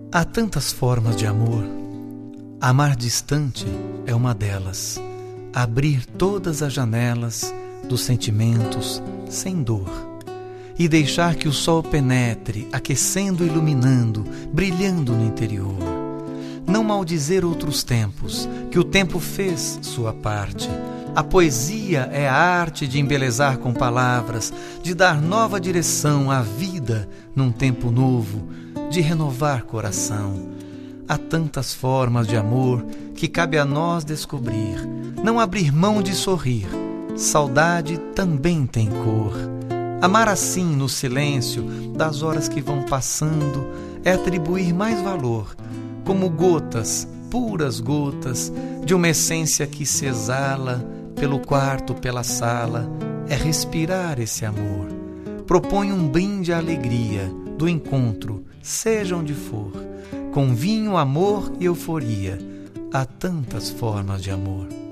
Há tantas formas de amor. Amar distante é uma delas. Abrir todas as janelas dos sentimentos sem dor e deixar que o sol penetre, aquecendo, iluminando, brilhando no interior. Não maldizer outros tempos, que o tempo fez sua parte. A poesia é a arte de embelezar com palavras, de dar nova direção à vida num tempo novo, de renovar coração. Há tantas formas de amor que cabe a nós descobrir. Não abrir mão de sorrir. Saudade também tem cor. Amar assim no silêncio das horas que vão passando é atribuir mais valor, como gotas, puras gotas, de uma essência que se exala pelo quarto, pela sala, é respirar esse amor. Propõe um brinde à alegria do encontro, seja onde for, com vinho, amor e euforia. Há tantas formas de amor.